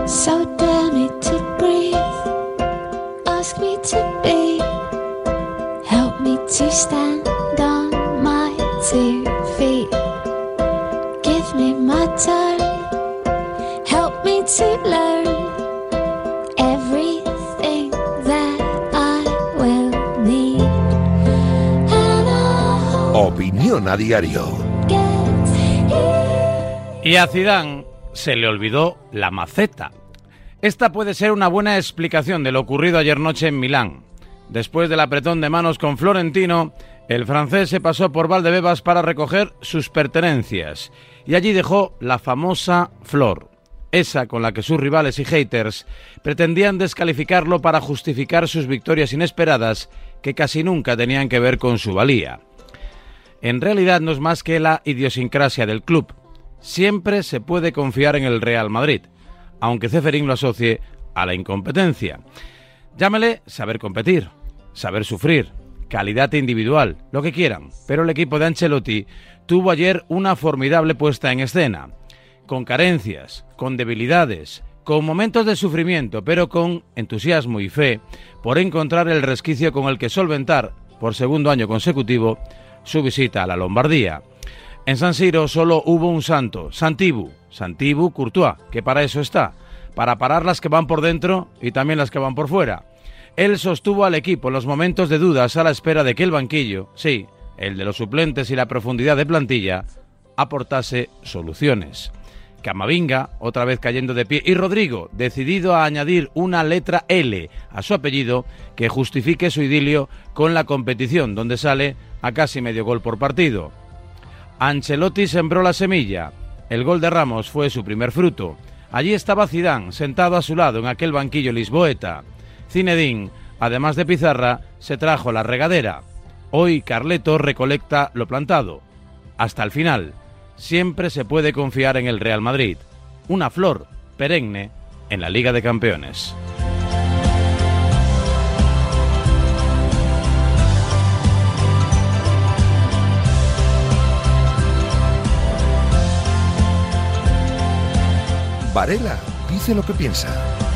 So dare me to breathe, ask me to be, help me to stand on my 2 feet, give me my turn, help me to learn everything that I will need. Opinión a diario. Y a Zidane se le olvidó la maceta. Esta puede ser una buena explicación de lo ocurrido ayer noche en Milán. Después del apretón de manos con Florentino, el francés se pasó por Valdebebas para recoger sus pertenencias y allí dejó la famosa flor, esa con la que sus rivales y haters pretendían descalificarlo para justificar sus victorias inesperadas que casi nunca tenían que ver con su valía. En realidad no es más que la idiosincrasia del club. Siempre se puede confiar en el Real Madrid, aunque Ceferín lo asocie a la incompetencia. Llámele saber competir, saber sufrir, calidad individual, lo que quieran, pero el equipo de Ancelotti tuvo ayer una formidable puesta en escena, con carencias, con debilidades, con momentos de sufrimiento, pero con entusiasmo y fe por encontrar el resquicio con el que solventar, por segundo año consecutivo, su visita a la Lombardía. En San Siro solo hubo un santo, Santibu Courtois, que para eso está, para parar las que van por dentro y también las que van por fuera. Él sostuvo al equipo en los momentos de dudas a la espera de que el banquillo, sí, el de los suplentes y la profundidad de plantilla, aportase soluciones. Camavinga, otra vez cayendo de pie, y Rodrigo, decidido a añadir una letra L a su apellido que justifique su idilio con la competición, donde sale a casi medio gol por partido. Ancelotti sembró la semilla. El gol de Ramos fue su primer fruto. Allí estaba Zidane, sentado a su lado en aquel banquillo lisboeta. Zinedine, además de pizarra, se trajo la regadera. Hoy Carleto recolecta lo plantado. Hasta el final, siempre se puede confiar en el Real Madrid. Una flor perenne en la Liga de Campeones. Varela dice lo que piensa.